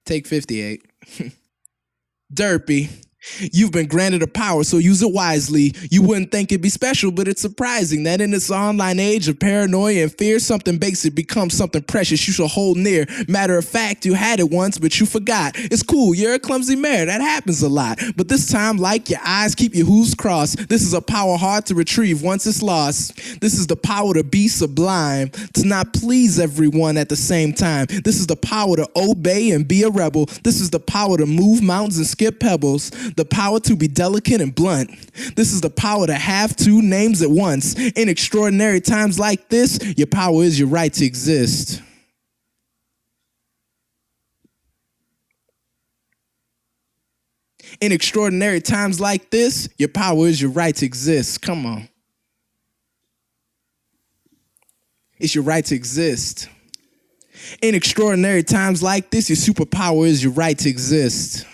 Take 58. Derpy. You've been granted a power, so use it wisely. You wouldn't think it'd be special, but it's surprising that in this online age of paranoia and fear, something basic becomes something precious you should hold near. Matter of fact, you had it once, but you forgot. It's cool, you're a clumsy mare, that happens a lot. But this time, like your eyes, keep your hooves crossed. This is a power hard to retrieve once it's lost. This is the power to be sublime, to not please everyone at the same time. This is the power to obey and be a rebel. This is the power to move mountains and skip pebbles. The power to be delicate and blunt. This is the power to have two names at once. In extraordinary times like this, your power is your right to exist. In extraordinary times like this, your power is your right to exist. Come on. It's your right to exist. In extraordinary times like this, your superpower is your right to exist.